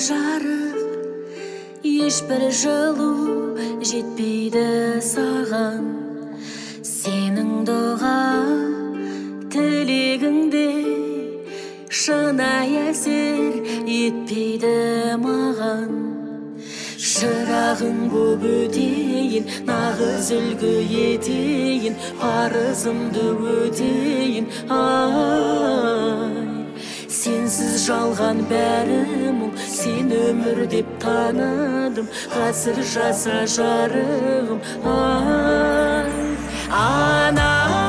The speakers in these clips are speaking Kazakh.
жарық, ешбір жылу жетпейді саған. Сенің дұға тілегіңде шынайы әсер етпейді маған. Шырағың боп өтейін, нағыз үлгі етейін, парызымды өтейін. Ай, сенсіз жалған бәрі мұң, сен өмір деп таныдым, ғасыр жаса жарығым. Ай, ана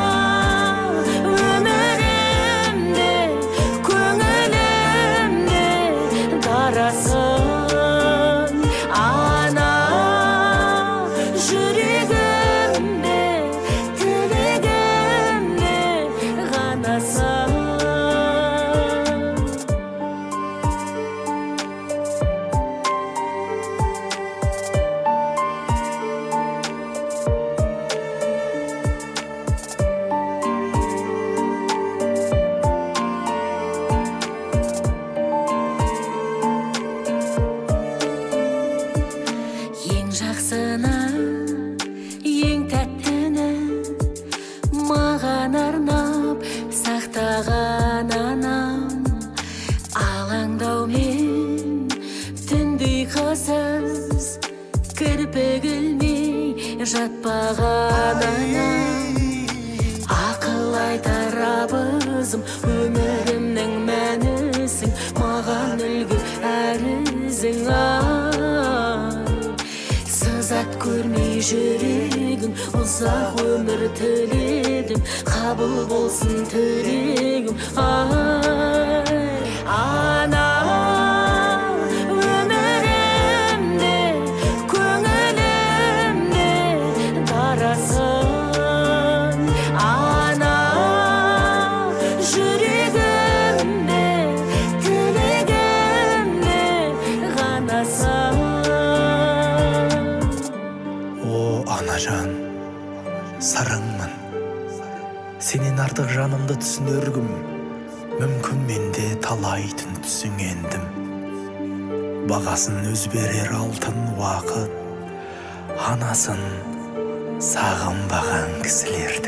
өмірімде, көңілімде дарасың. Ана жүрегімде, тілегімде ғанасың. Жақсыны, ең тәттіні маған арнап сақтаған анам. Алаңдаумен түндей қысыз кірпік ілмей жатпаған анам. Ақыл айтар абызым, өмірімнің мәнісің, маған үлгі әрізің. Сызат көрмей жүрегің, ұзақ өмір тіледім, қабыл болсын тілегім. Ай, ана өмірімде, көңілімде дарасың. Ана жүрегімде, тілегімде ғанасың. Анажан, сарыңмын, сенен артық жанымды түсінергім, мүмкін менде талайтын түсінгендім. Бағасын өз берер алтын уақыт, анасын сағынбаған кісілер